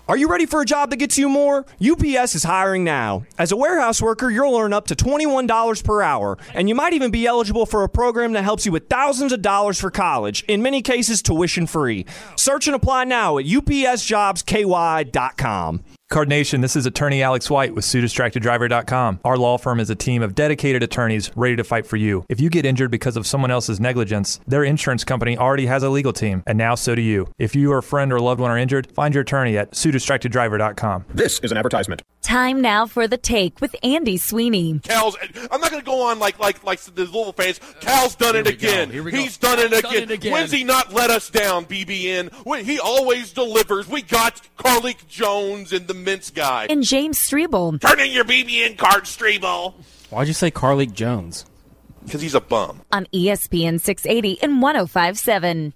Are you ready for a job that gets you more? UPS is hiring now. As a warehouse worker, you'll earn up to $21 per hour, and you might even be eligible for a program that helps you with thousands of dollars for college, in many cases tuition free. Search and apply now at upsjobsky.com. Card Nation, this is attorney Alex White with SueDistractedDriver.com. Our law firm is a team of dedicated attorneys ready to fight for you. If you get injured because of someone else's negligence, their insurance company already has a legal team, and now so do you. If you or a friend or loved one are injured, find your attorney at SueDistractedDriver.com. This is an advertisement. Time now for The Take with Andy Sweeney. Cal's, I'm not going to go on like the Louisville fans. Cal's done it again. He's done it again. When's he not let us down, BBN? He always delivers. We got Carlik Jones and the Mince guy. And James Strebel. Turn in your BBN card, Strebel. Why'd you say Carlik Jones? Because he's a bum. On ESPN 680 and 105.7.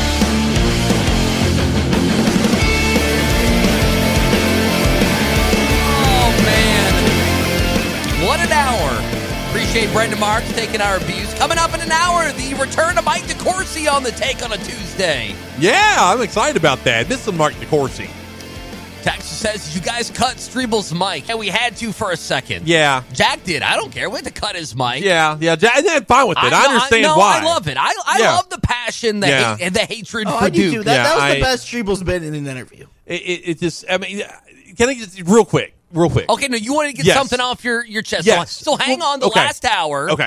What an hour. Appreciate Brendan Marks taking our views. Coming up in an hour, the return of Mike DeCourcy on the Take on a Tuesday. Yeah, I'm excited about that. This is Mike DeCourcy. Texas says, you guys cut Strebel's mic. And we had to for a second. Yeah. Jack did. I don't care. We had to cut his mic. Yeah. I'm fine with it. I understand why. I love it. I love the passion, the hate, and the hatred for I do Duke. too. That was the best Strebel's been in an interview. It just, I mean, can I just, real quick. Okay, no, you want to get something off your chest. Yes. So hang on the last hour. Okay.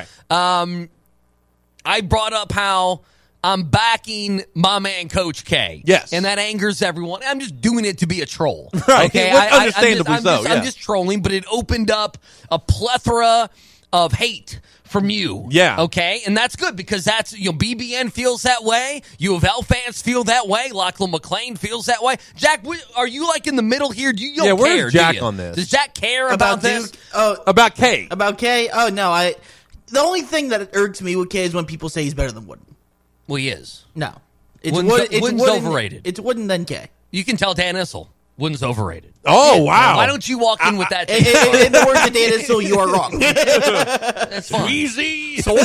I brought up how I'm backing my man, Coach K. Yes. And that angers everyone. I'm just doing it to be a troll. Right. Okay. Understandably so. I'm just trolling, but it opened up a plethora of hate from you. Yeah. Okay. And that's good because that's, BBN feels that way. U of L fans feel that way. Lachlan McLean feels that way. Jack, are you like in the middle here? Do you don't care? Where's Jack on this? Does Jack care about this? About K. About K? Oh, no. The only thing that irks me with K is when people say he's better than Wooden. Well, he is. No. Wooden's overrated. It's Wooden then K. You can tell Dan Issel. Wooden's overrated. Oh, wow. Why don't you walk in with that? In the words of Dan Issel, you are wrong. That's fine. Sweezy. John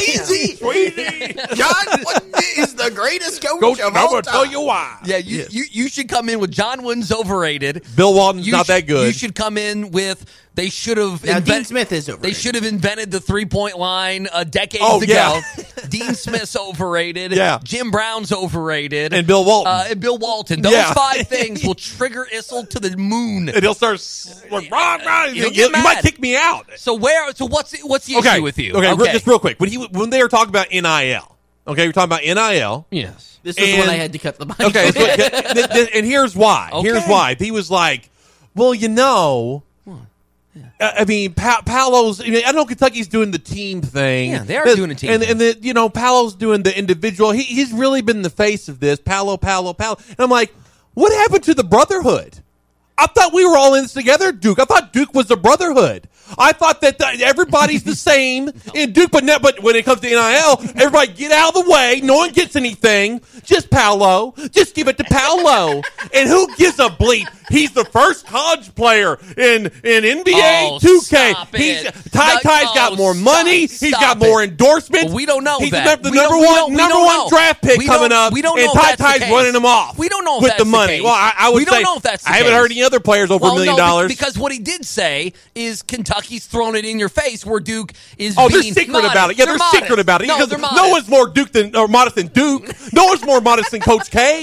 Wooden is the greatest coach of all time. I'll tell you why. Yeah, you should come in with John Wooden's overrated. Bill Walton's not that good. You should come in with they should have. Dean Smith is overrated. They should have invented the 3-point line decades ago. Yeah. Dean Smith's overrated. Yeah. Jim Brown's overrated. And Bill Walton. Those 5 things will trigger Issel to the moon. And he'll start you might kick me out. So what's the issue with you? Okay, just real quick. When they were talking about NIL, okay, we're talking about NIL. Yes. This is when I had to cut the mic. Okay, and here's why. Okay. Here's why. He was like, well, I mean, Paolo's. I know Kentucky's doing the team thing. Yeah, they are doing a team thing. And Paolo's doing the individual. He's really been the face of this. Paolo. And I'm like, what happened to the brotherhood? I thought we were all in this together, Duke. I thought Duke was a brotherhood. I thought that everybody's the same in Duke, but when it comes to NIL, everybody get out of the way. No one gets anything. Just Paolo. Just give it to Paolo. And who gives a bleep? He's the first college player in NBA 2K. Ty's got more money. He's got more endorsements. Well, we don't know He's that. the number one draft pick coming up. We don't know and Ty's running him off. We don't know if with that's the money. case. Well, I would don't know if that's the I haven't case. heard any other players over $1 million. No, because what he did say is Kentucky's thrown it in your face where Duke is they're being secret modest. about it. Yeah, they're secret about it. No, Because they're modest. no one's more modest than Duke. No one's more modest than Coach K.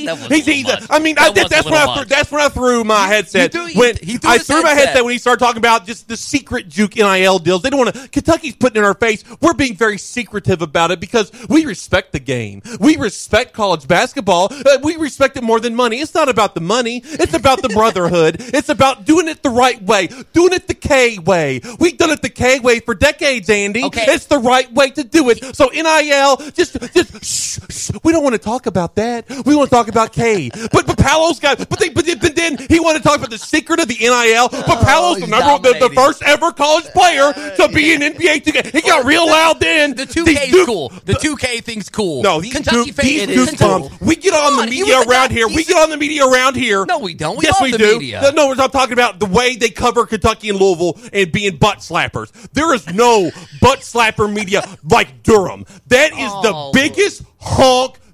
That's when I threw my headset. I threw my headset when he started talking about just the secret Duke NIL deals. They don't want to. Kentucky's putting in our face. We're being very secretive about it because we respect the game. We respect college basketball. We respect it more than money. It's not about the money. It's about the brotherhood. It's about doing it the right way, doing it the K way. We've done it the K way for decades, Andy. Okay. It's the right way to do it. So NIL, just shh. We don't want to talk about that. We want to talk about K. But Paolo's got. But then he wanted to talk about the secret of the NIL. But Paolo's the first ever college player to be in NBA 2K. He got real loud then. The 2K's cool. The 2K thing's cool. No, Kentucky fans. Duke bombs. We get on the media around here. We get on the media around here. No, we don't. Yes, we do. Media. No, I'm talking about the way they cover Kentucky and Louisville and being butt slappers. There is no butt slapper media like Durham. That is the biggest honk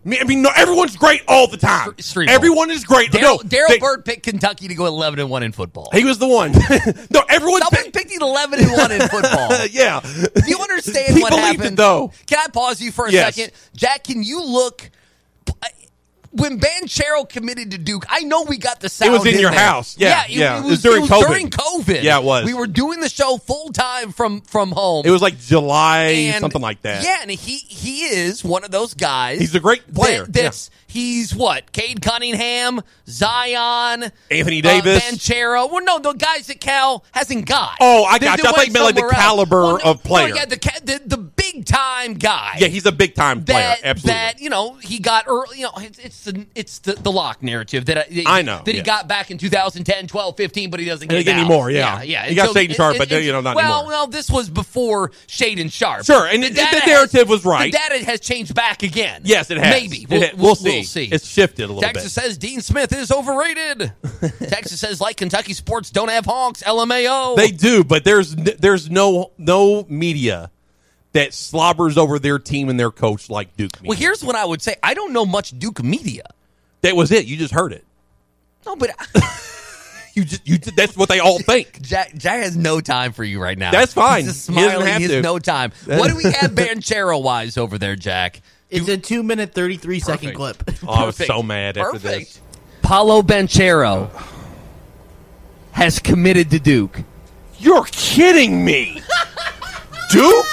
I mean, no, everyone's great all the time. Streeble. Everyone is great. Daryl Bird picked Kentucky to go 11-1 in football. He was the one. No, everyone picked 11-1 in football. Yeah. Do you understand what happened? It, though. Can I pause you for a second? Jack, can you look... When Banchero committed to Duke, I know we got the sound. It was in your there. house. Yeah. It was during COVID. Yeah, it was. We were doing the show full time from home. It was like July, something like that. Yeah, and he is one of those guys. He's a great player. He's what? Cade Cunningham, Zion, Anthony Davis, Banchero. Well, no, the guys that Cal hasn't got. Oh, I got you. I thought you meant like the caliber of player. No, yeah, the big time guy. Yeah, he's a big time player. Absolutely. That he got early. It's the lock narrative that I know that he got back in 2010, 12, 15, but he doesn't get it anymore. Yeah. He got Shaden Sharp, but not anymore. Well, this was before Shaden Sharp. Sure, and the narrative was right. The data has changed back again. Yes, it has. Maybe we'll see. It's shifted a little bit. Texas says Dean Smith is overrated. Texas says like Kentucky sports don't have honks. LMAO. They do, but there's no media that slobbers over their team and their coach like Duke media. Well, here's what I would say. I don't know much Duke media. That was it. You just heard it. No, but you just that's what they all think. Jack has no time for you right now. That's fine. He's just smiling. He has no time. What do we have Banchero wise over there, Jack? It's a 2-minute, 33-second clip. Oh, I was so mad after this. Paulo Banchero has committed to Duke. You're kidding me. Duke?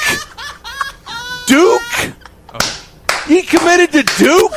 He committed to Duke?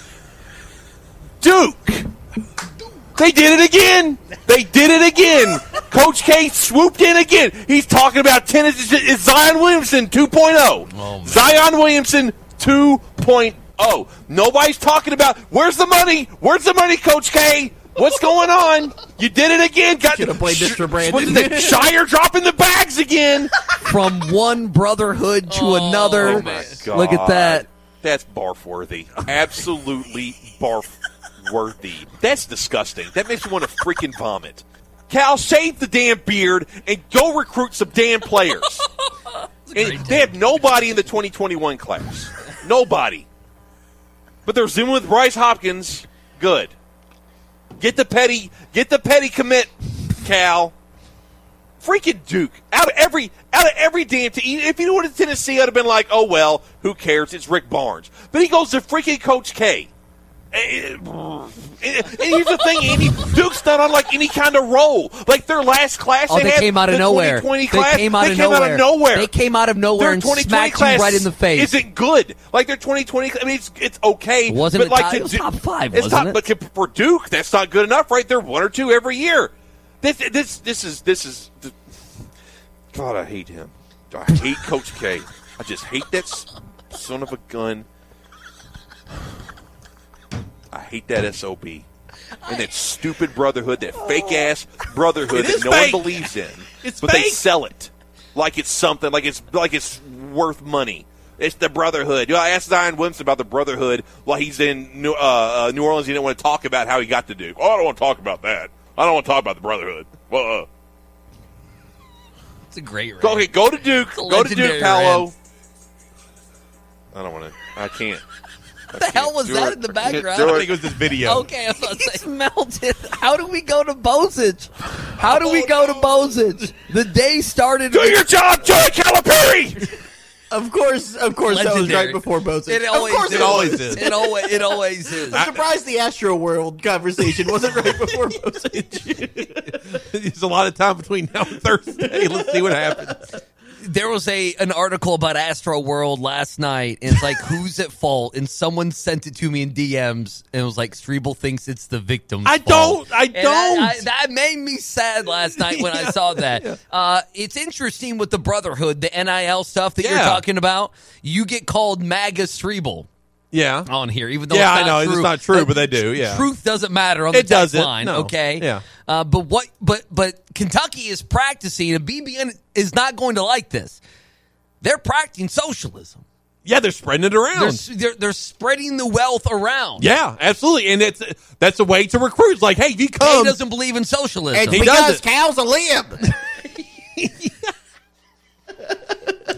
Duke. They did it again. Coach K swooped in again. He's talking about tennis. It's Zion Williamson 2.0. Zion Williamson 2.0. Nobody's talking about where's the money? Where's the money, Coach K? What's going on? You did it again. Should have played Mr. Brandon. What is it? Shire dropping the bags again. From one brotherhood to another. Oh my God. Look at that. That's barf-worthy. Absolutely barf-worthy. That's disgusting. That makes me want to freaking vomit. Cal, shave the damn beard and go recruit some damn players. And they have nobody in the 2021 class. Nobody. But they're zooming with Bryce Hopkins. Good. Get the petty commit, Cal. Freaking Duke. Out of every damn team. If he went to Tennessee, I'd have been like, oh well, who cares? It's Rick Barnes. But he goes to freaking Coach K. And here's the thing, Andy, Duke's not on like any kind of roll. Like their last class, they came out of nowhere. They came out of nowhere. They came out of nowhere and smacked you right in the face. Isn't good. Like their 2020. I mean, it's okay. Wasn't but it was top 5? Wasn't it? But for Duke, that's not good enough, right? They're 1 or 2 every year. This is. God, I hate him. I hate Coach K. I just hate that son of a gun. I hate that SOB. And that stupid brotherhood, that fake-ass brotherhood that no one believes in. But they sell it like it's something, like it's worth money. It's the brotherhood. I asked Zion Williamson about the brotherhood while he's in New Orleans. He didn't want to talk about how he got to Duke. Oh, I don't want to talk about that. I don't want to talk about the brotherhood. Well, it's a great rant. Okay, go to Duke. Go to Duke, Paolo. Rant. I don't want to. I can't. What the hell was that in the background? I think it was this video. Okay, I was about to say. Melted. How do we go to Bozich? How do we go to Bozich? The day started. Do your job, Joey Calipari! Of course, that was right before Bozich. It always is. It always is. I'm surprised the Astro World conversation wasn't right before Bozich. There's a lot of time between now and Thursday. Let's see what happens. There was an article about Astro World last night, and it's like, who's at fault? And someone sent it to me in DMs, and it was like, Streeble thinks it's the victim's fault. I don't. That made me sad last night when I saw that. It's interesting with the brotherhood, the NIL stuff that you're talking about. You get called MAGA Streeble. Yeah, on here, even though it's not I know true. It's not true, but they do. Yeah, truth doesn't matter on the text line. No. Okay, yeah. But Kentucky is practicing, and BBN is not going to like this. They're practicing socialism. Yeah, they're spreading it around. They're spreading the wealth around. Yeah, absolutely, and that's a way to recruit. It's like, hey, if you come, he doesn't believe in socialism. It's because Cal's a lib.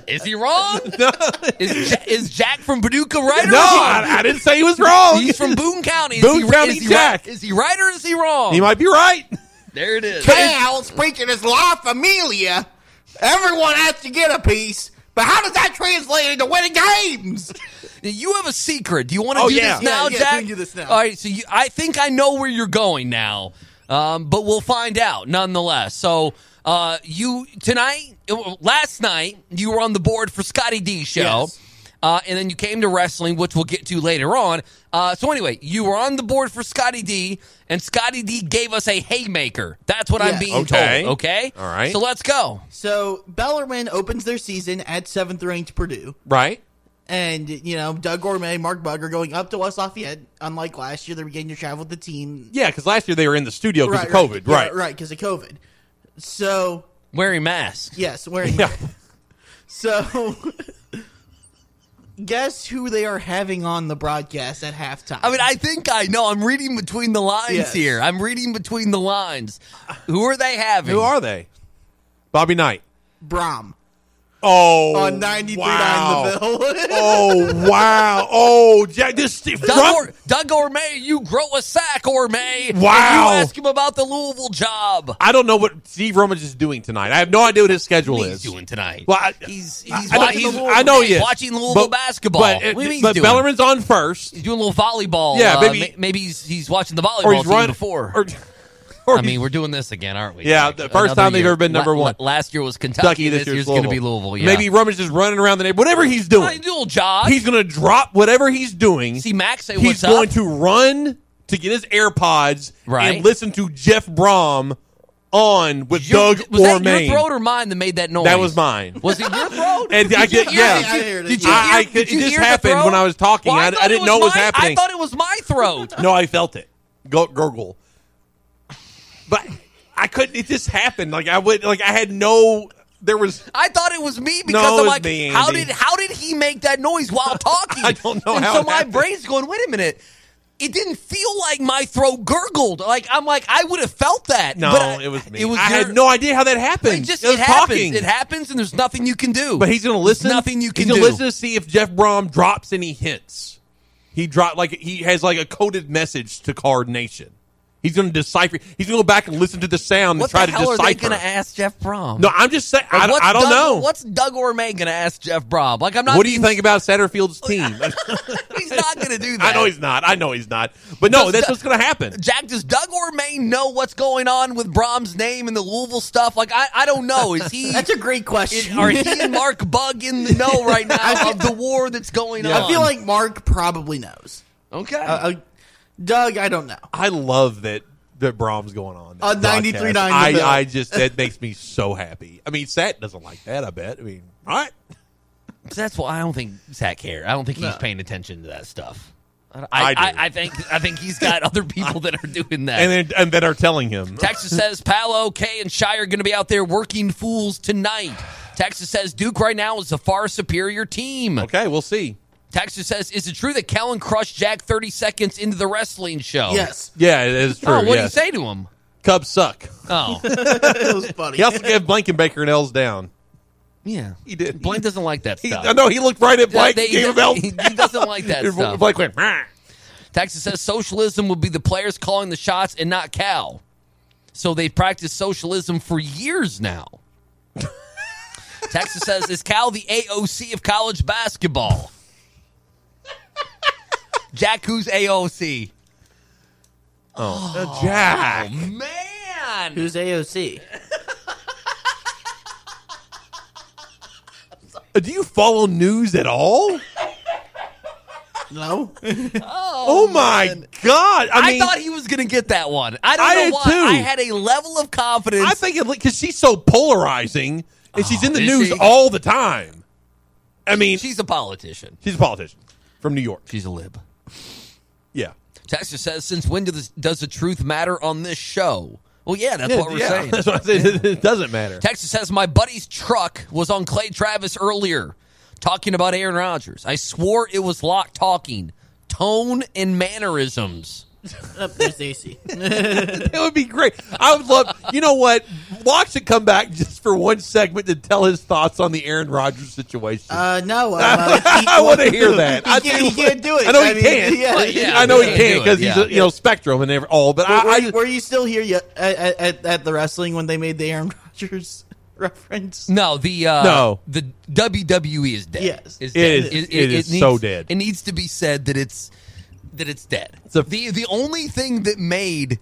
Is he wrong? No. Is Jack from Paducah right or No, wrong? I didn't say he was wrong. He's from Boone County. Boone County Jack. Is he right or is he wrong? He might be right. There it is. Cal speaking his La Familia. Everyone has to get a piece. But how does that translate into winning games? You have a secret. Do you want to do this now, Jack? Jack? We can do this now. All right, so I think I know where you're going now, but we'll find out nonetheless. So last night, you were on the board for Scotty D's show, Yes. and then you came to wrestling, which we'll get to later on. So anyway, you were on the board for Scotty D, and Scotty D gave us a haymaker. That's what I'm Yes. being Okay. told, okay? All right. So let's go. So Bellarmine opens their season at 7th ranked Purdue. Right. And, Doug Gourmet, Mark Bugg are going up to West Lafayette. Unlike last year, they're beginning to travel with the team. Yeah, because last year they were in the studio because of COVID. Yeah, Right. right, because of COVID. So, Wearing masks. yes, wearing Yeah. So, guess who they are having on the broadcast at halftime? I mean, I think I know. I'm reading between the lines Yes. here. I'm reading between the lines. Who are they having? Who are they? Bobby Knight. Braum. Oh, On 93.9 wow. The Bill. Oh, wow. Oh, Jack, this Doug Gourmet, you grow a sack, Gourmet. Wow. And you ask him about the Louisville job. I don't know what Steve Romans is doing tonight. I have no idea what his schedule What is. he's doing tonight. Well, he's I know watching the Louisville, I know he is. watching Louisville basketball. But, what do you mean he's but doing? Bellarmine's on first. He's doing a little volleyball. Yeah, maybe- maybe he's watching the Or volleyball he's team running before. Or I mean, we're doing this again, aren't we? Yeah, Jack? the first Another time they've year. ever been number one. Last year was Kentucky. This year's going to be Louisville. Yeah. Maybe Romans just running around the neighborhood. Whatever he's doing. He's doing a little jog. He's going to drop whatever he's doing. See Max say He's what's going up. to run to get his AirPods Right. and listen to Jeff Brom on with Was Doug that Ormain. your throat or mine that made that noise? That was mine. Was it your throat? And I get I heard it. Did you I- hear, did you it just hear the happened throat? when I was talking. Well, I thought didn't know it was mine. happening. I thought it was my throat. No, I felt it. Gurgle. But I couldn't. It just happened. Like I had no. There was. I thought it was me because No, I'm it was like, me, how Andy. did he make that noise while talking? I don't know and how so it my happened. brain's going, wait a minute. It didn't feel like my throat gurgled. I'm like, I would have felt that. No, but it was me. It was I your- had no idea how that happened. It was happens. talking. It happens, and there's nothing you can do. But he's going to listen. There's nothing you can He's do. gonna listen to see if Jeff Brom drops any hints. He has like a coded message to Card Nation. He's going to decipher. He's going to go back and listen to the sound What and try the to hell decipher. are they going to ask Jeff Brom? No, I'm just saying. Like, I don't know. What's Doug Ormain going to ask Jeff Brom? Like, I'm not. What do you think about Satterfield's team? He's not going to do that. I know he's not. But no, that's what's going to happen. Jack, does Doug Ormain know what's going on with Brom's name and the Louisville stuff? Like, I don't know. Is he? That's a great question. Are he and Mark Bugg in the know right now of the war that's going on? I feel like Mark probably knows. Okay. Doug, I don't know. I love that Brom's going on. On 93.9 The Bill. I just that makes me so happy. I mean, Sat doesn't like that. I bet. I mean, all right. So that's why I don't think Zach cares. I don't think he's paying attention to that stuff. I do. I think he's got other people that are doing that. And that are telling him. Texas says Palo, Kay, and Shire are going to be out there working fools tonight. Texas says Duke right now is a far superior team. Okay, we'll see. Texas says, is it true that Kellen crushed Jack 30 seconds into the wrestling show? Yes. Yeah, it is true. Oh, what did yes. you say to him? Cubs suck. Oh, It was funny. He also gave Blankenbaker an L's down. yeah. He did. Blank doesn't like that stuff. I know he looked right at Blank. He and gave him L's. he doesn't like that stuff. Blank went. "Rah." Texas says socialism would be the players calling the shots and not Cal. So they practiced socialism for years now. Texas says, is Cal the AOC of college basketball? Jack, who's AOC? Jack. Oh, man. Who's AOC? Do you follow news at all? No. Oh my God! I mean, thought he was going to get that one. I don't I know did why. too. I had a level of confidence. I think because she's so polarizing and she's in the is news she? all the time. I mean, She's a politician. she's a politician from New York. She's a lib. Yeah. Texas says, since when does the truth matter on this show? Well, yeah, that's what we're saying. That's what I said. It doesn't matter. Texas says, my buddy's truck was on Clay Travis earlier talking about Aaron Rodgers. I swore it was Locke talking. Tone and mannerisms. There's AC. That would be great. I would love. You know what? Locke should come back just for one segment to tell his thoughts on the Aaron Rodgers situation. No. I want to hear that. He can't do it. I know he can. I know he can because he's Spectrum and all. But were you still here at the wrestling when they made the Aaron Rodgers reference? No, the WWE is dead. Yes, it is so dead. It needs to be said that it's dead. The only thing that made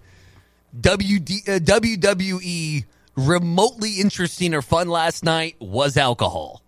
WWE remotely interesting or fun last night was alcohol.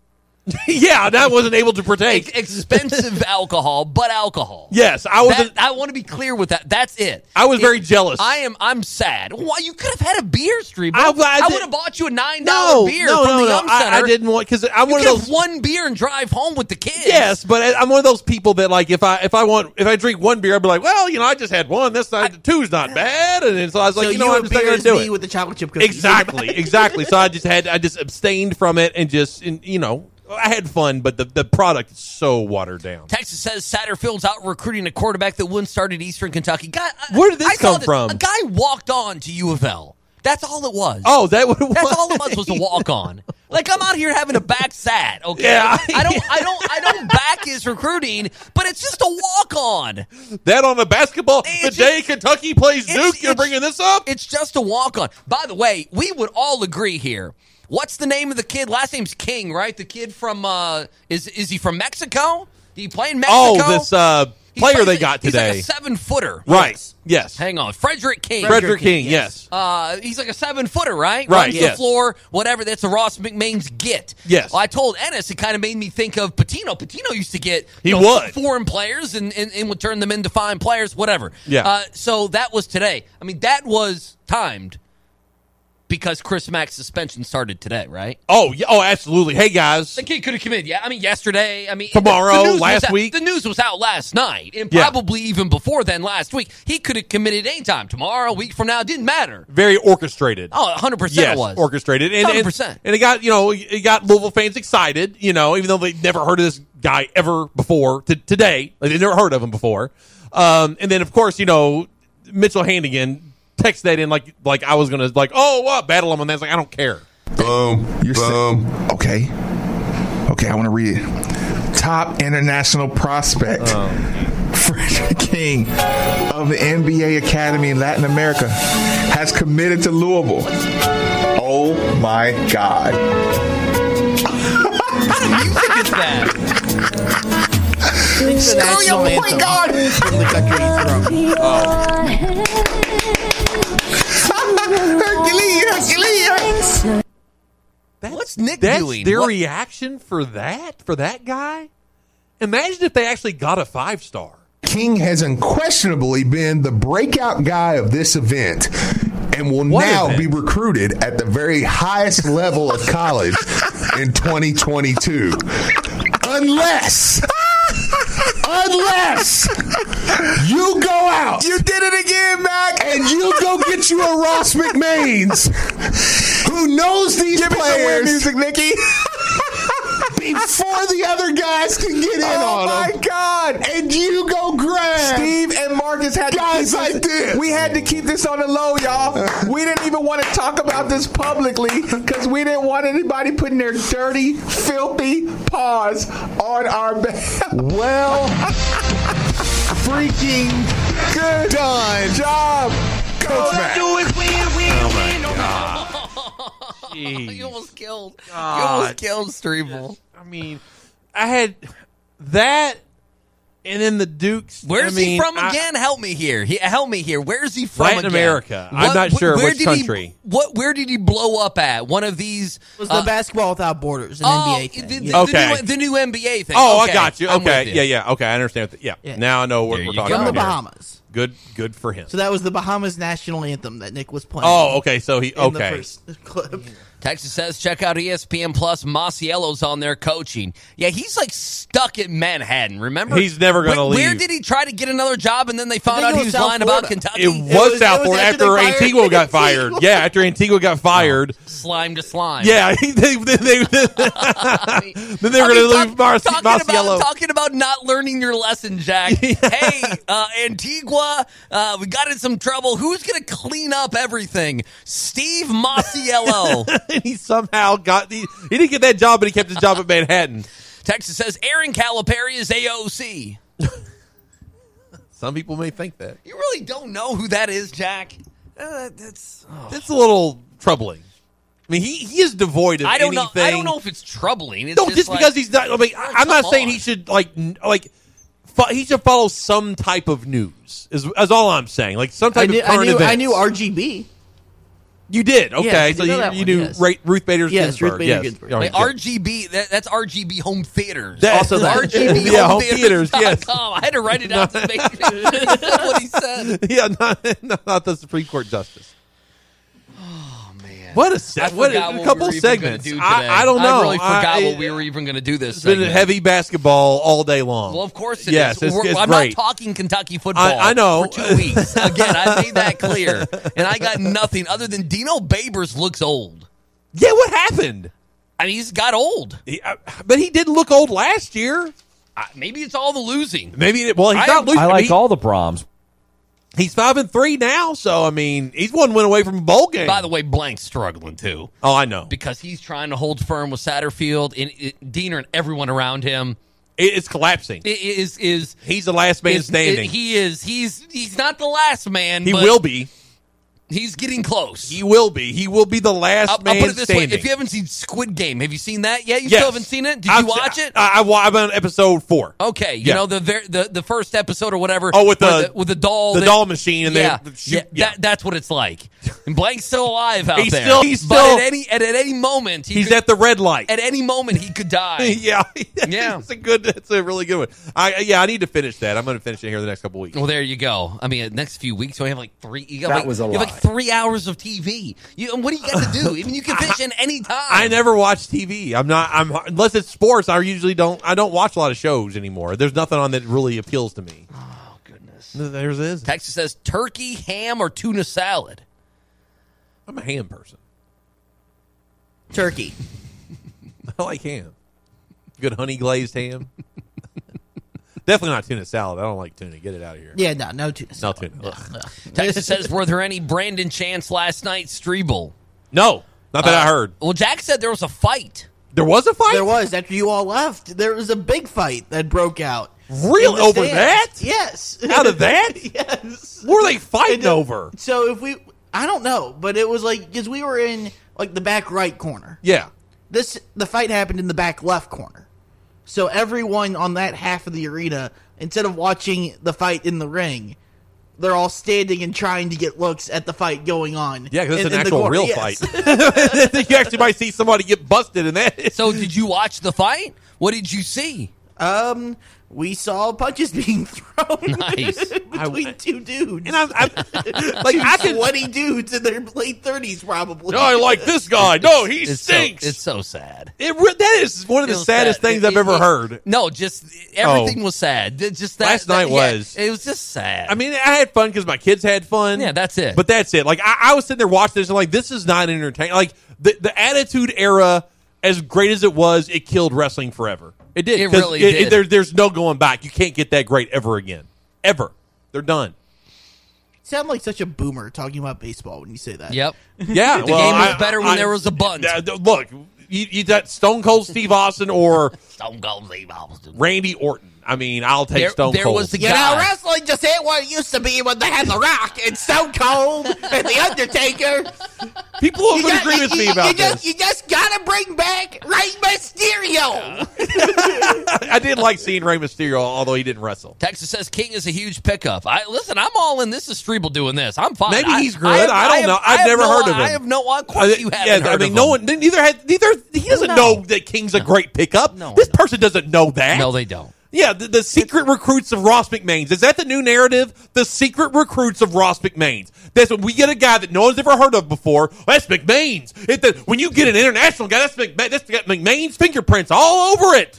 Yeah, that wasn't able to partake. Expensive alcohol, but alcohol. Yes, I wasn't. I want to be clear with that. That's it. I was very jealous. I'm sad. Why, you could have had a beer, Street. I would have bought you a $9 beer from the Yum Center. I didn't want because I'm one of those. One beer and drive home with the kids. Yes, but I'm one of those people that like if I drink one beer, I'd be like, well, I just had one. This night two's not bad, and so I was like, I'm just not going to do it with the chocolate chip cookies. Exactly. So I just abstained from it and just I had fun, but the product is so watered down. Texas says Satterfield's out recruiting a quarterback that wouldn't start at Eastern Kentucky. Where did this come from? A guy walked on to U of L. That's all it was. Oh, that's all it was a walk on. Like, I'm out here having a back sat, okay? Yeah. I don't back his recruiting, but it's just a walk on. That on the basketball, day Kentucky plays Duke, you're bringing this up? It's just a walk on. By the way, we would all agree here. What's the name of the kid? Last name's King, right? The kid from is he from Mexico? Do you play in Mexico? Oh, this player they got today. He's like a 7-footer. Right. Yes. Hang on. Frederick King. Frederick King, yes. He's like a 7-footer, right? Right, Runs yes. the floor, whatever. That's a Ross McMain's get. Yes. Well, I told Ennis, it kind of made me think of Patino. Patino used to get foreign players and would turn them into fine players, whatever. Yeah. So that was today. I mean, that was timed. Because Chris Mack's suspension started today, right? Oh, yeah. Oh, absolutely. Hey, guys. The kid could have committed. Yeah, I mean, yesterday. I mean, tomorrow, last week. The news was out last night, and probably even before then, last week. He could have committed anytime. Tomorrow, a week from now, it didn't matter. Very orchestrated. Oh, 100% yes, it was. Orchestrated. 100%. And it got Louisville fans excited, even though they'd never heard of this guy ever before today. Like, they'd never heard of him before. And then, of course, Mitchell Hannigan text that in like I was gonna battle him on that. It's like I don't care. Boom. Okay, I want to read it. Top international prospect, Frederick King of the NBA Academy in Latin America, has committed to Louisville. Oh my God! You think it's that? Screw your point guard! Hercules. What's Nick doing? That's their reaction for that guy? Imagine if they actually got a 5-star. King has unquestionably been the breakout guy of this event and will now be recruited at the very highest level of college in 2022. Unless you go out. You did it again, Mac. And you go get you a Ross McMains who knows these players. Music, Nikki. Before the other guys can get in on them. Oh, my God. And you go grab. Steve and Marcus had guys like this. We had to keep this on the low, y'all. We didn't even want to talk about this publicly because we didn't want anybody putting their dirty, filthy paws on our back. Well, freaking good job, Coach Mac. Do it, win. Oh, my God. You almost killed. You almost killed Streeble. I mean, I had that, and then the Dukes. Where's he from again? Help me here. Help me here. Where's he from? Latin America. I'm not sure which country. Where did he blow up at? One of these was the Basketball Without Borders, an NBA thing. The new NBA thing. Oh, okay. I got you. Okay, yeah. Okay, I understand. Yeah. Now I know what we're talking about. From the Bahamas. Good for him. So that was the Bahamas national anthem that Nick was playing. Oh, okay. So he in the first clip. Texas says, check out ESPN Plus. Masiello's on there coaching. Yeah, he's like stuck in Manhattan, remember? He's never going to leave. Where did he try to get another job and then they found out he was lying about Kentucky? It was South Florida after Antigua got fired. Yeah, after Antigua got fired. Slime to slime. Yeah, then they were going to leave Masiello. Talking about not learning your lesson, Jack. Hey, Antigua Iowa. We got in some trouble. Who's going to clean up everything? Steve Masiello. He somehow he didn't get that job, but he kept his job at Manhattan. Texas says Aaron Calipari is AOC. Some people may think that. You really don't know who that is, Jack? That's a little troubling. I mean, he is devoid of anything. I don't know if it's troubling. It's just because he's not. I mean, I'm not saying he should he should follow some type of news. Is all I'm saying. Like some type of current events. I knew RGB. You did, okay? Yes, so you knew yes. Ruth Bader Ginsburg. Yes, Ruth Bader Ginsburg. Like RGB, that's RGB Home Theaters. Also, RGB Home Theaters. Yes, I had to write it down to make sure that's what he said. Yeah, not the Supreme Court justice. Oh man, what a couple segments. I don't know. I really forgot what we were even going to do this. It's been heavy basketball all day long. Well, of course it is. It's I'm not talking Kentucky football. I know. For 2 weeks. Again, I made that clear, and I got nothing other than Dino Babers looks old. Yeah, what happened? I mean, he's got old. But he didn't look old last year. Maybe it's all the losing. Maybe he's not losing. I like all the Brahms. He's 5-3 now, so I mean, he's one win away from a bowl game. By the way, Blank's struggling too. Oh, I know, because he's trying to hold firm with Satterfield and Diener and everyone around him. It's collapsing. He's the last man standing. He is. He's not the last man. He will be. He's getting close. He will be. He will be the last man I'll put it this standing. way. If you haven't seen Squid Game, have you seen that yet? You still haven't seen it? Did you watch it? I'm on episode 4. Okay. You know, the first episode or whatever. Oh, with the doll. The doll machine. And that's what it's like. And Blank's still alive out there. But at any moment. He's at the red light. At any moment, he could die. Yeah. It's a really good one. I need to finish that. I'm going to finish it here the next couple weeks. Well, there you go. I mean, the next few weeks, we have like 3. That was a lot. 3 hours of TV. What do you got to do? Even you can finish in any time. I never watch TV. Unless it's sports. I don't watch a lot of shows anymore. There's nothing on that really appeals to me. Oh goodness. There's this. Texas says turkey, ham, or tuna salad. I'm a ham person. Turkey. I like ham. Good honey glazed ham. Definitely not tuna salad. I don't like tuna. Get it out of here. Yeah, no tuna salad. No tuna. No. Texas says, were there any Brandon Chance last night, Strebel? No, not that I heard. Well, Jack said there was a fight. There was a fight? There was. After you all left, there was a big fight that broke out. Really? Over that? Yes. Out of that? Yes. What were they fighting over? So I don't know, but it was like, because we were in like the back right corner. Yeah. The fight happened in the back left corner. So everyone on that half of the arena, instead of watching the fight in the ring, they're all standing and trying to get looks at the fight going on. Yeah, because it's an actual real fight. You actually might see somebody get busted in that. So did you watch the fight? What did you see? We saw punches being thrown Nice. between two dudes. And I'm like, I can 20 dudes in their late 30s probably. No, I like this guy. No, he stinks. It's so sad. That is one of the saddest things I've ever heard. No, just everything was sad. Just that, last night was. It was just sad. I mean, I had fun because my kids had fun. Yeah, that's it. But that's it. Like I was sitting there watching this and like, this is not entertaining. Like the Attitude Era, as great as it was, it killed wrestling forever. It did. It really did. There's no going back. You can't get that great ever again. Ever. They're done. You sound like such a boomer talking about baseball when you say that. Yep. Yeah. The game was better when there was a bunt. Look, you got Stone Cold Steve Austin or Stone Cold Steve Austin. Randy Orton. I mean, I'll take Stone Cold. Was the guy. You know, wrestling just ain't what it used to be when they had The Rock and Stone Cold and The Undertaker. People would agree with me about this. You just gotta bring back Rey Mysterio. I did like seeing Rey Mysterio, although he didn't wrestle. Texas says King is a huge pickup. Listen, I'm all in. This is Strebel doing this. I'm fine. Maybe he's good. I don't know. I've never heard of him. I have no idea. Of course you haven't heard of him. No one. Neither. He doesn't know that King's a great pickup. No, this person doesn't know that. No, they don't. Yeah, the secret recruits of Ross McMains. Is that the new narrative? The secret recruits of Ross McMains. That's when we get a guy that no one's ever heard of before. That's McMains. When you get an international guy, that's got McMains fingerprints all over it.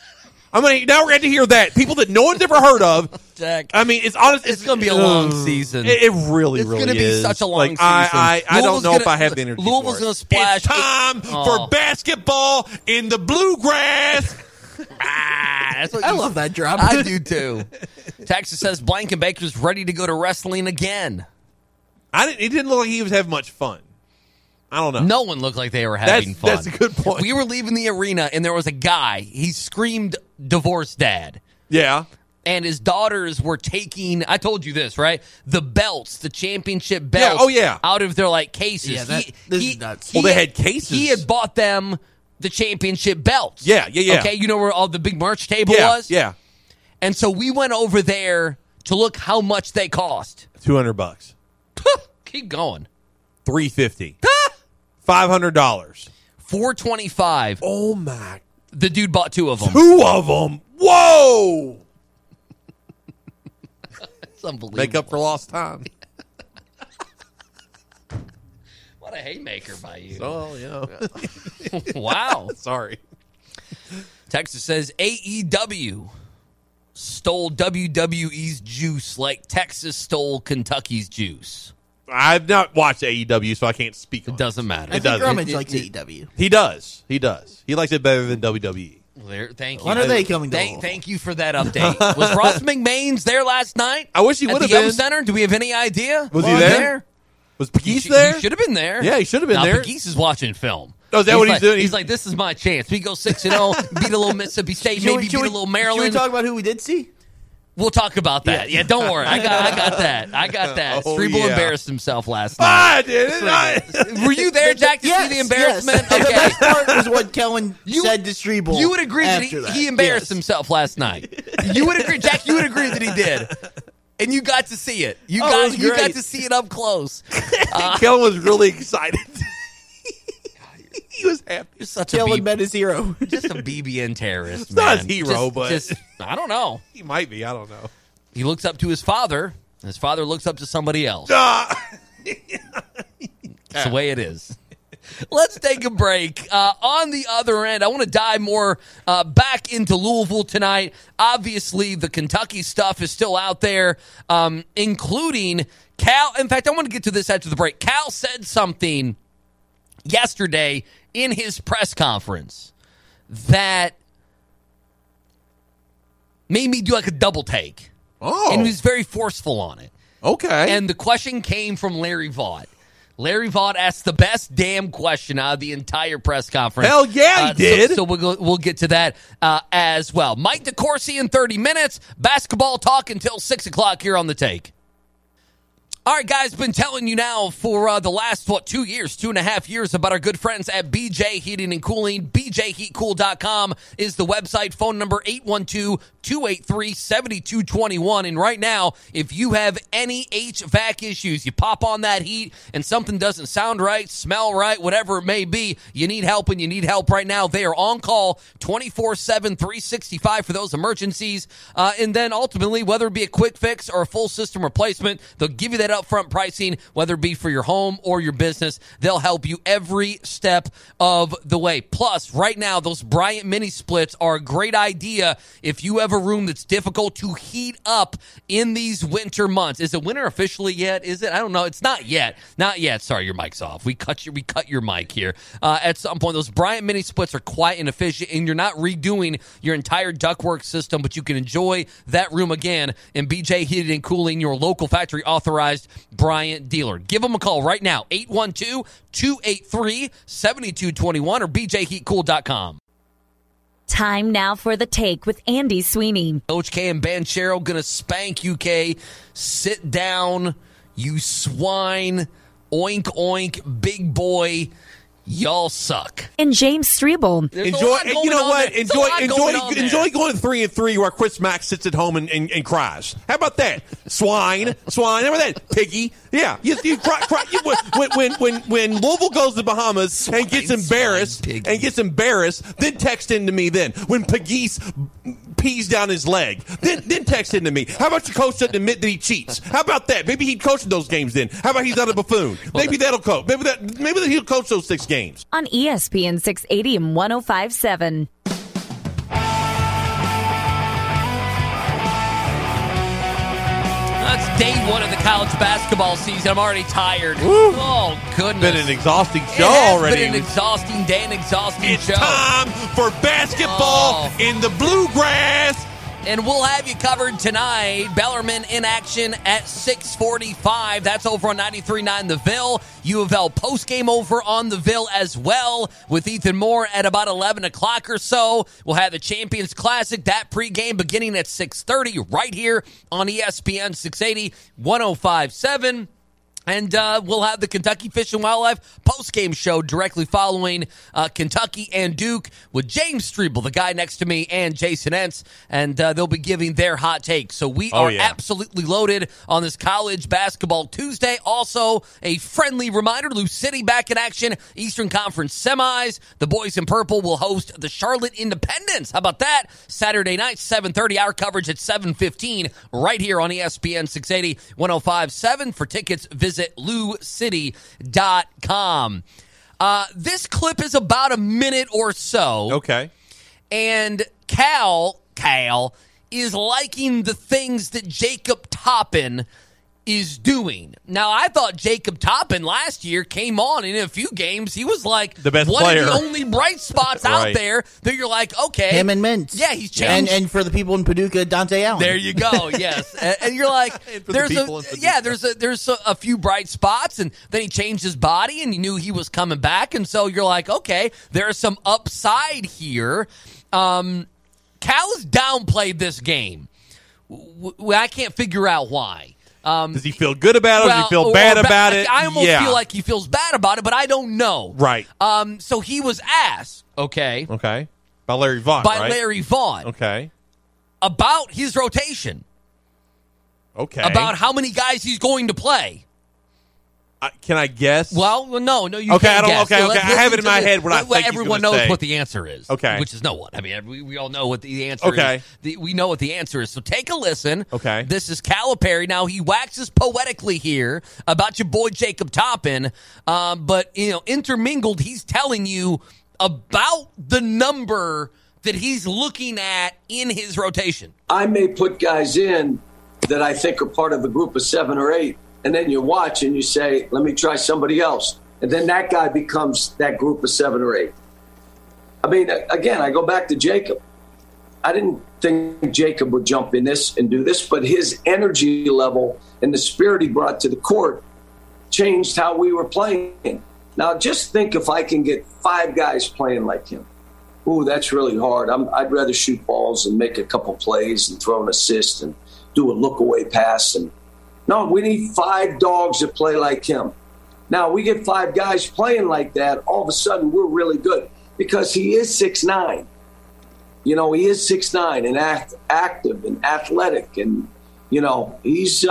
I mean, now we're going to hear that. People that no one's ever heard of. Jack, I mean, it's honest. It's going to be a long season. It really is. It's going to be such a long season. I don't know if I have the energy. Louisville's going to splash. It's time for basketball in the bluegrass. That's what I love that drop. I do too. Texas says Blankenbaker's ready to go to wrestling again. It didn't look like he was having much fun. I don't know. No one looked like they were having fun. That's a good point. We were leaving the arena, and there was a guy. He screamed, "Divorce dad." Yeah. And his daughters were taking, I told you this, right? The belts, the championship belts out of their, cases. Yeah, this is nuts. They had cases. He had bought them the championship belts. Yeah. Okay, you know where all the big merch table was? Yeah. And so we went over there to look how much they cost. $200. Keep going. $350. $500. $425. Oh my! The dude bought 2 of them. 2 of them. Whoa! It's unbelievable. Make up for lost time. What a haymaker by you. Oh yeah. Wow. Sorry. Texas says AEW stole WWE's juice like Texas stole Kentucky's juice. I've not watched AEW, so I can't speak on it. Doesn't matter. I think Rummage likes AEW. He does. He does. He likes it better than WWE. Thank you. When are they coming to Thank you for that update. Was Ross McMains there last night? I wish he would have been. been. At the Center? Do we have any idea? Was he there? Was Pegues there? He should have been there. Yeah, he should have been now, there. Pegues is watching film. Oh, is that what he's doing? He's like, this is my chance. We go 6-0, beat a little Mississippi State, maybe beat a little Maryland. Should we talk about who we did see? We'll talk about that. Yeah, don't worry. I got that. Oh, Streble yeah. embarrassed himself last night. I didn't. Were you there, Jack, to see the embarrassment? Yes. Okay. The best part was what Kellen said to Streble. You would agree that after he embarrassed himself last night. You would agree, Jack. You would agree that he did, and you got to see it. You got to see it up close. Kellen was really excited. He was happy. You're such Kellen met his hero. Just a BBN terrorist. It's not his hero, but I don't know. He might be. I don't know. He looks up to his father. And his father looks up to somebody else. That's the way it is. Let's take a break. On the other end, I want to dive more back into Louisville tonight. Obviously, the Kentucky stuff is still out there, including Cal. In fact, I want to get to this after the break. Cal said something yesterday in his press conference that made me do like a double take. Oh. And he was very forceful on it. Okay. And the question came from Larry Vaught. Larry Vaught asked the best damn question out of the entire press conference. Hell yeah, he did. So we'll get to that as well. Mike DeCourcy in 30 minutes. Basketball talk until 6 o'clock here on The Take. All right, guys, been telling you now for the last, 2.5 years about our good friends at BJ Heating and Cooling. BJHeatCool.com is the website. Phone number 812-283-7221. And right now, if you have any HVAC issues, you pop on that heat and something doesn't sound right, smell right, whatever it may be, you need help and you need help right now. They are on call 24/7, 365 for those emergencies. And then ultimately, whether it be a quick fix or a full system replacement, they'll give you that upfront pricing, whether it be for your home or your business. They'll help you every step of the way. Plus, right now, those Bryant mini splits are a great idea if you have a room that's difficult to heat up in these winter months. Is it winter officially yet? Is it? I don't know. It's not yet. Not yet. Sorry, your mic's off. We cut your mic here. At some point, those Bryant mini splits are quiet and efficient, and you're not redoing your entire ductwork system, but you can enjoy that room again in BJ Heating and Cooling, your local factory authorized Bryant dealer. Give them a call right now, 812-283-7221 or bjheatcool.com. Time now for The Take with Andy Sweeney. Coach K and Banchero going to spank you, K. Sit down, you swine. Oink, oink, big boy. Y'all suck. And James Streble. Enjoy going 3-3 while Chris Mack sits at home and cries. How about that? Swine. How about that? Piggy. Yeah. You cry. When Louisville goes to the Bahamas and gets embarrassed, then text into me then. When Pegues pees down his leg, then text into me. How about your coach doesn't admit that he cheats? How about that? Maybe he'd coach those games then. How about he's not a buffoon? Maybe that'll coach. Maybe he'll coach those 6 games. On ESPN 680 and 105.7. That's Dave week one of the college basketball season. I'm already tired. Woo. Oh, goodness. Been an exhausting show it has already. been an exhausting day, an exhausting It's show. time for basketball in the bluegrass. And we'll have you covered tonight. Bellarmine in action at 6:45. That's over on 93.9 The Ville. U of L postgame over on The Ville as well with Ethan Moore at about 11 o'clock or so. We'll have the Champions Classic, that pregame beginning at 6:30 right here on ESPN 680, 105.7. And we'll have the Kentucky Fish and Wildlife postgame show directly following Kentucky and Duke with James Strebel, the guy next to me, and Jason Entz, and they'll be giving their hot take. So we are absolutely loaded on this College Basketball Tuesday. Also, a friendly reminder, Lou City back in action, Eastern Conference semis. The boys in purple will host the Charlotte Independents. How about that? Saturday night, 7:30, our coverage at 7:15 right here on ESPN 680, 105.7. For tickets, visit LouCity.com. This clip is about a minute or so. Okay. And Cal is liking the things that Jacob Toppin is doing. Now, I thought Jacob Toppin last year came on, and in a few games, he was like the best one player. of the only bright spots out there that you're like, okay. Him and Mintz. Yeah, he's changed. And for the people in Paducah, Dante Allen. There you go, yes. And you're like, there's a few bright spots, and then he changed his body, and you knew he was coming back, and so you're like, okay, there's some upside here. Cal has downplayed this game. I can't figure out why. Does he feel good about it? Does he feel bad about it? I almost feel like he feels bad about it, but I don't know. Right. So he was asked, okay. By Larry Vaughn, Larry Vaughn. Okay. About his rotation. Okay. About how many guys he's going to play. Can I guess? Well, no, you okay, can't guess. Okay. I have it in my head what I think everyone he's knows say. what the answer is. Okay. Which is no one. I mean, we all know what the answer is. We know what the answer is. So take a listen. Okay. This is Calipari. Now, he waxes poetically here about your boy Jacob Toppin, but, intermingled, he's telling you about the number that he's looking at in his rotation. I may put guys in that I think are part of a group of 7 or 8. And then you watch and you say, let me try somebody else. And then that guy becomes that group of 7 or 8. I mean, again, I go back to Jacob. I didn't think Jacob would jump in this and do this, but his energy level and the spirit he brought to the court changed how we were playing. Now, just think if I can get 5 guys playing like him. Ooh, that's really hard. I'd rather shoot balls and make a couple plays and throw an assist and do a look-away pass. No, we need 5 dogs that play like him. Now, we get 5 guys playing like that, all of a sudden we're really good because he is 6'9". He is 6'9" and active and athletic. And, he's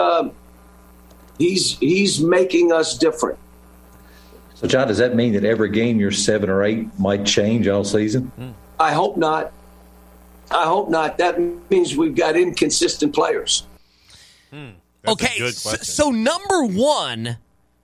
making us different. So, John, does that mean that every game you're 7 or 8 might change all season? I hope not. That means we've got inconsistent players. Okay, so number one,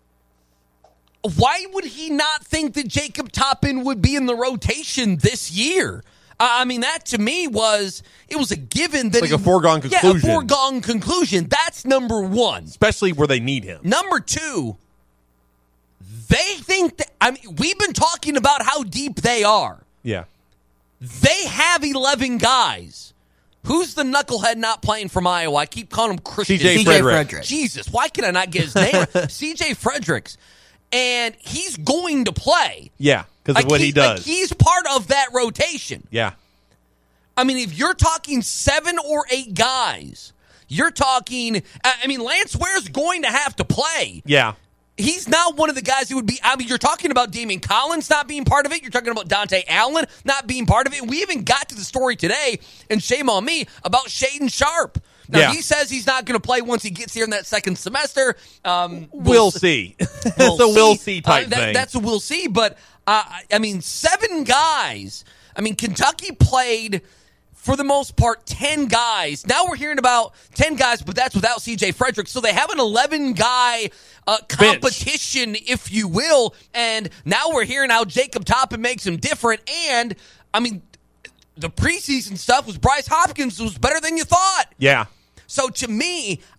why would he not think that Jacob Toppin would be in the rotation this year? I mean, that to me was a given that like a foregone conclusion. Yeah, a foregone conclusion. That's number one. Especially where they need him. Number two, they think that, we've been talking about how deep they are. Yeah. They have 11 guys. Who's the knucklehead not playing from Iowa? I keep calling him Christian. C.J. Frederick. Jesus, why can I not get his name? C.J. Fredericks. And he's going to play. Yeah, because of what he does. He's part of that rotation. Yeah. I mean, if you're talking 7 or 8 guys, you're talking, Lance Ware's going to have to play. Yeah. He's not one of the guys who would be, you're talking about Damian Collins not being part of it. You're talking about Dante Allen not being part of it. And we even got to the story today, and shame on me, about Shaedon Sharpe. Now, he says he's not going to play once he gets here in that second semester. We'll see. It's a we'll see type thing. That's a we'll see. But, 7 guys. Kentucky played, for the most part, 10 guys. Now we're hearing about 10 guys, but that's without C.J. Frederick. So they have an 11-guy competition, if you will. And now we're hearing how Jacob Toppin makes him different. And, the preseason stuff was Bryce Hopkins was better than you thought. Yeah. So to me,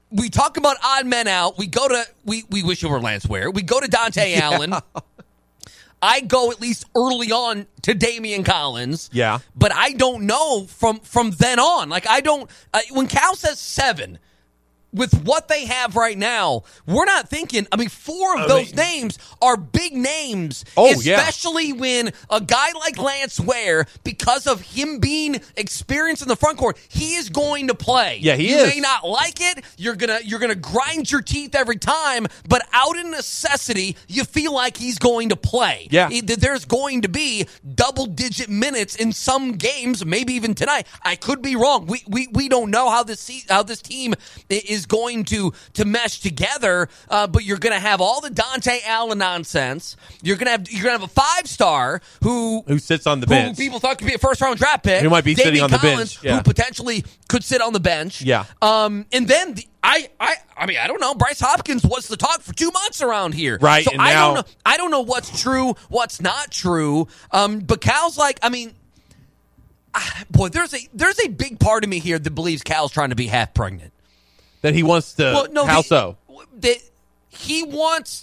we talk about odd men out. We wish it were Lance Ware. We go to Dante Allen. I go at least early on to Damian Collins. Yeah. But I don't know from then on. Like, I don't when Cal says 7, with what they have right now, we're not thinking. I mean, 4 of those names are big names, especially when a guy like Lance Ware, because of him being experienced in the front court, he is going to play. Yeah, he is. You may is. not like it. You're gonna grind your teeth every time, but out of necessity, you feel like he's going to play. Yeah. There's going to be double-digit minutes in some games, maybe even tonight. I could be wrong. We don't know how this team is going to mesh together, but you're going to have all the Dante Allen nonsense. You're going to have a 5-star who sits on the bench. Who people thought could be a first-round draft pick. Who might be sitting on the Collins, bench. Yeah. who potentially could sit on the bench. Yeah. And then I mean, I don't know. Bryce Hopkins was the talk for 2 months around here. Right. So and I don't know what's true, what's not true. But Cal's like, I mean, boy, there's a big part of me here that believes Cal's trying to be half pregnant. That he wants to. Well, no, how so? He wants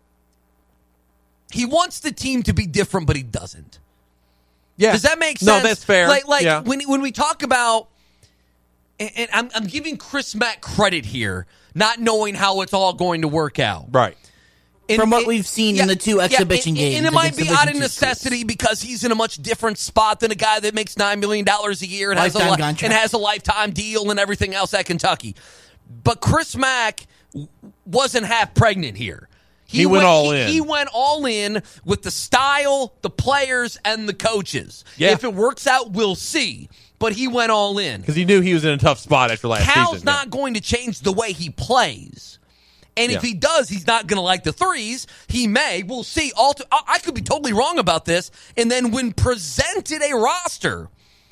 the team to be different, but he doesn't. Yeah. Does that make sense? No, that's fair. Like yeah. when we talk about, and I'm giving Chris Mack credit here, not knowing how it's all going to work out. Right. From what we've seen in the 2 exhibition games. And it might be against out of Division II necessity because he's in a much different spot than a guy that makes $9 million a year and has a lifetime deal and everything else at Kentucky. But Chris Mack wasn't half pregnant here. He went all in. He went all in with the style, the players, and the coaches. Yeah. If it works out, we'll see. But he went all in. Because he knew he was in a tough spot after last season. Cal's not going to change the way he plays. And if he does, he's not going to like the threes. He may. We'll see. I could be totally wrong about this. And then when presented a roster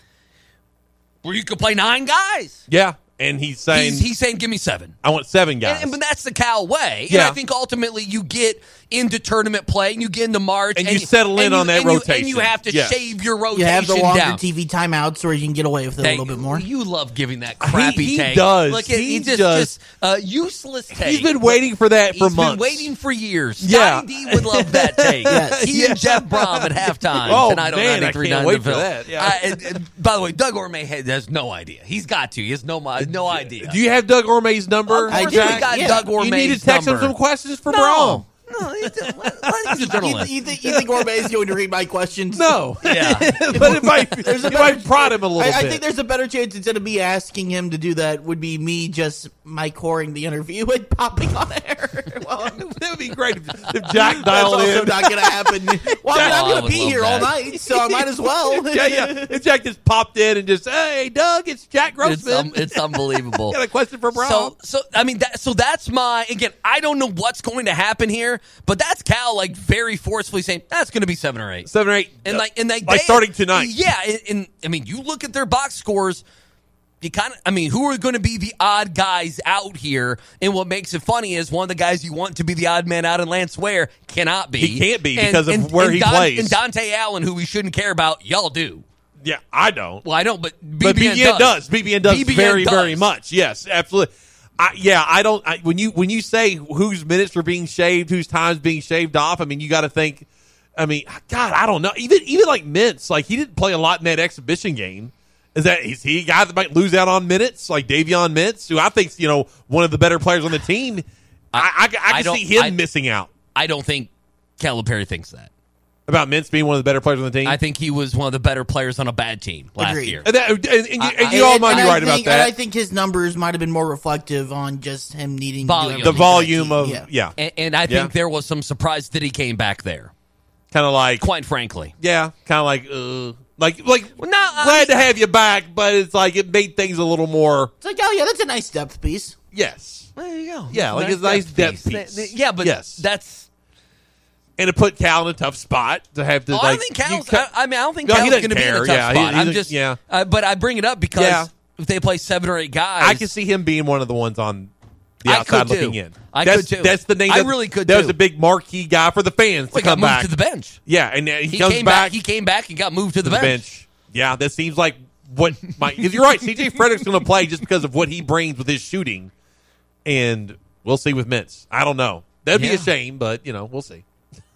where you could play 9 guys. Yeah. And he's saying... He's saying, give me 7. I want 7 guys. But that's the Cal way. Yeah. And I think ultimately you get into tournament play and you get into March. And you settle in on that rotation. And you have to shave your rotation down. You have the longer down. TV timeouts where you can get away with it a little bit more. You love giving that crappy he take. does. Look, he just useless take. He's been waiting for that for months. He's been waiting for years. Yeah. Scotty D would love that take. He and Jeff Brom at halftime tonight on 93.9 I can't wait for that. Yeah. And by the way, Doug Orme has no idea. He's got to. He has no idea. Do you have Doug Orme's number? I do. We got Doug Orme's number. You need to text him some questions for Brom. No, he's a journalist. You think Orme is going to read my questions? No. Yeah. But it might prod him a little bit. I think there's a better chance instead of me asking him to do that would be me just Mike-coring the interview and popping on air. Well, that would be great if Jack dialed in. That's also not going to happen. Well, I'm going to be here all night, so I might as well. Yeah. If Jack just popped in and just, hey, Doug, it's Jack Grossman. It's unbelievable. Got a question for Brom. So I mean, that's my, again, I don't know what's going to happen here, but that's Cal like very forcefully saying that's going to be 7 or 8. 7 or 8. And like starting tonight. Yeah, and I mean, you look at their box scores, you kind of, I mean, who are going to be the odd guys out here? And what makes it funny is one of the guys you want to be the odd man out in Lance Ware cannot be. He can't be because of where he plays. And Dante Allen, who we shouldn't care about, y'all do. Yeah, I don't. Well, I don't, but BBN does. BBN does very, very much. Yes, absolutely. I don't. When you say whose minutes are being shaved, whose time's being shaved off, I mean, you got to think. I mean, God, I don't know. Even like Mintz, like he didn't play a lot in that exhibition game. Is he a guy that might lose out on minutes, like Davion Mintz, who I think's one of the better players on the team? I can see him missing out. I don't think Calipari thinks that. About Mintz being one of the better players on the team? I think he was one of the better players on a bad team last year. And you all might be right about that. And I think his numbers might have been more reflective on just him needing the volume of, And I think there was some surprise that he came back there. Kind of like... Quite frankly. Yeah, kind of like... glad to have you back, but it's like it made things a little more... It's like, oh yeah, that's a nice depth piece. Yes. There you go. Yeah, like it's a nice depth piece. Yeah, but that's... And to put Cal in a tough spot to have to. I don't think Cal's. I don't think Cal's going to be in a tough spot. I'm just. But I bring it up because if they play 7 or 8 guys, I can see him being one of the ones on the outside looking in. Could too. That's the name. I really could. That was a big marquee guy for the fans to come back to the bench. Yeah, and he comes came back. He came back and got moved to the bench. Yeah, that seems like what. Because you're right, CJ Frederick's going to play just because of what he brings with his shooting. and we'll see with Mintz. I don't know. That'd be a shame, but we'll see.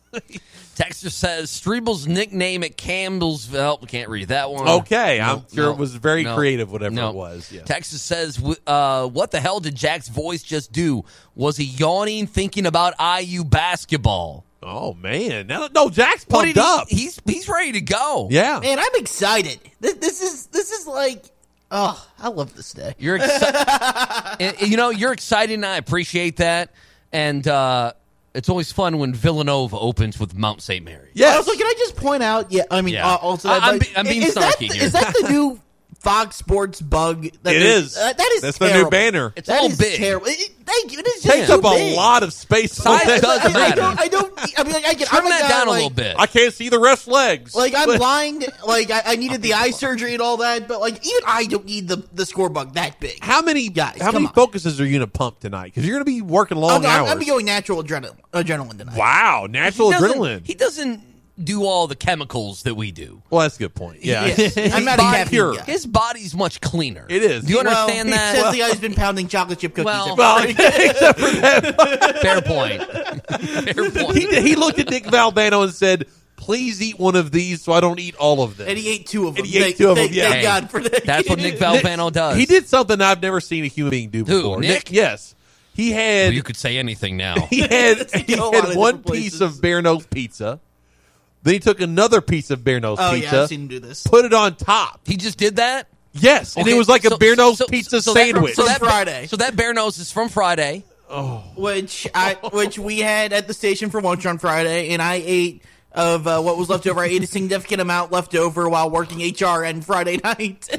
Texter says Strebel's nickname at Campbellsville. We can't read that one. Okay, I'm sure it was very creative, whatever it was. Yeah. Texter says, what the hell did Jack's voice just do? Was he yawning thinking about IU basketball? Oh, man. No, Jack's pumped up. He's ready to go. Yeah. Man, I'm excited. This is like, I love this day. You're excited. You're excited, and I appreciate that. And it's always fun when Villanova opens with Mount St. Mary's. Yeah. Also, can I just point out? Yeah, I mean, also, I'm being snarky here. Is that the new Fox Sports bug? It is. That is. That's terrible. the new banner. It's a little big. Terrible. Thank you. It is Takes up a lot of space. Size doesn't matter. I mean, I can trim that down a little bit. I can't see the ref's legs. Like, I'm blind. Like, I needed the eye surgery and all that. But, like, even I don't need the score bug that big. How many focuses are you going to pump tonight? Because you're going to be working long hours. I'm going to be going natural adrenaline tonight. Wow, natural adrenaline. He doesn't do all the chemicals that we do. Well, that's a good point. Yeah. I'm not a caffeine guy. His body's much cleaner. It is. Do you understand that? Says the guy's been pounding chocolate chip cookies. Except for that. Fair point. Fair point. He looked at Nick Valvano and said, please eat one of these so I don't eat all of them. And he ate two of them. Thank God for that. That's what Nick Valvano does. He did something I've never seen a human being do before. Who, Nick? Yes. He had... Well, you could say anything now. He had one piece of Bear Nose pizza. Then he took another piece of Bear Nose pizza. Yeah, I've seen him do this. Put it on top. He just did that? Yes. And it was like a Bear Nose pizza sandwich. From Friday. So that Bear Nose is from Friday. Oh. Which we had at the station for lunch on Friday, and I ate of what was left over. I ate a significant amount left over while working HR on Friday night.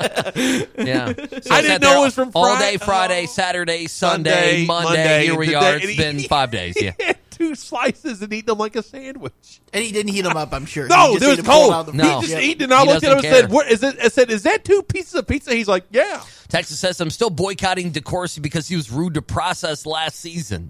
Yeah. So I didn't know it was from Friday. All day Friday, Saturday, Sunday, Monday. Here we are. It's been 5 days. Yeah. He had 2 slices and eat them like a sandwich. And he didn't heat them up, I'm sure. No, it was cold. No. He just ate it, and I looked at him and said, "What is it?" I said, "Is that 2 pieces of pizza?" He's like, "Yeah." Texas says, I'm still boycotting DeCourcy because he was rude to Process last season.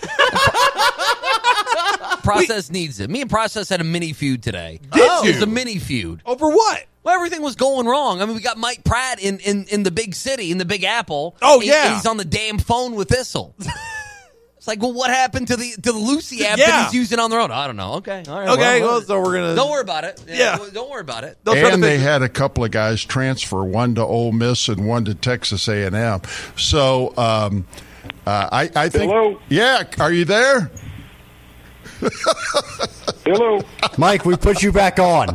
Process needs it. Me and Process had a mini feud today. Did you? It was a mini feud. Over what? Well, everything was going wrong. I mean, we got Mike Pratt in the big city, in the Big Apple. Oh, yeah. And he's on the damn phone with Issel. It's like, well, what happened to the Lucy app that he's using on the road? I don't know. Okay. All right. Okay. Well, so we're going to... Don't worry about it. Yeah. Don't worry about it. And they had a couple of guys transfer, one to Ole Miss and one to Texas A&M. So I think... Hello? Yeah. Are you there? Hello? Mike, we put you back on.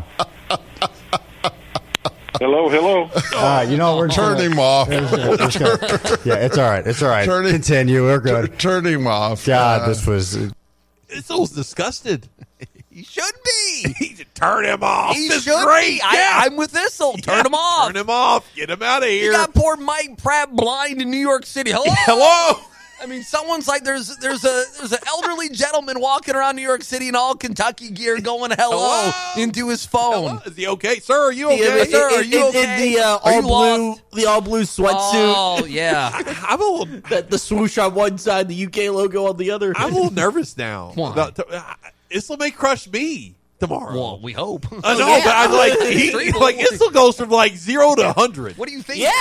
Hello? We're turn him off. Yeah, it's all right. It's all right. Continue. We're good. Turn him off. God, this was... Issel's disgusted. He should be. He should turn him off. He This is should great. be. Yeah. I'm with Issel. Turn him off. Turn him off. Get him out of here. You got poor Mike Pratt blind in New York City. Hello? Hello? I mean, someone's like, there's an elderly gentleman walking around New York City in all Kentucky gear going hello into his phone. Hello? Is he okay? Sir, are you okay? Sir, are you okay? The all blue sweatsuit. Oh, yeah. I'm a little... The swoosh on one side, the UK logo on the other. I'm a little nervous now. Why? Issel may crush me tomorrow. Well, we hope. I know, but I'm like, Issel goes from like 0 to 100. What do you think? Yeah.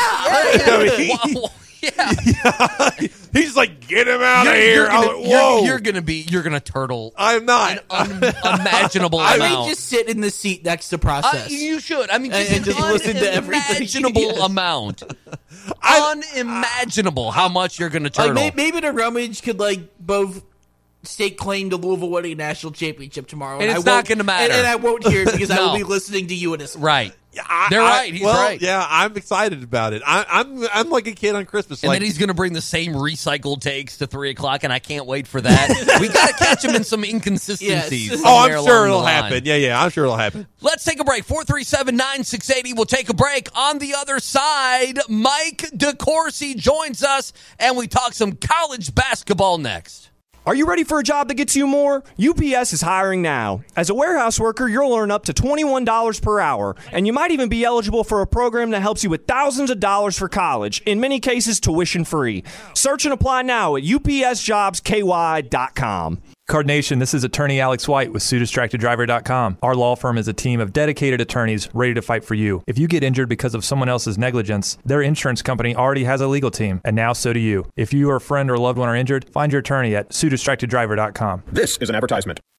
Yeah. He's like, get him out of here. You're gonna turtle. I'm not. An unimaginable I amount. may just sit in the seat next to Process. You should. I mean, and just listen to everything. Unimaginable amount. Unimaginable how much you're gonna turtle. Like maybe the Rummage could both stake claim to Louisville winning a national championship tomorrow, and it's not going to matter. And I won't hear it because I will be listening to you and Issel. Right. They're right. He's right. Yeah, I'm excited about it. I'm like a kid on Christmas. And then he's going to bring the same recycled takes to 3 o'clock, and I can't wait for that. We got to catch him in some inconsistencies. Yes. Oh, I'm sure it'll happen. Yeah, I'm sure it'll happen. Let's take a break. 437-9680. We'll take a break. On the other side, Mike DeCourcy joins us, and we talk some college basketball next. Are you ready for a job that gets you more? UPS is hiring now. As a warehouse worker, you'll earn up to $21 per hour, and you might even be eligible for a program that helps you with thousands of dollars for college, in many cases tuition free. Search and apply now at upsjobsky.com. Card Nation, this is attorney Alex White with SueDistractedDriver.com. Our law firm is a team of dedicated attorneys ready to fight for you. If you get injured because of someone else's negligence, their insurance company already has a legal team, and now so do you. If you or a friend or loved one are injured, find your attorney at SueDistractedDriver.com. This is an advertisement.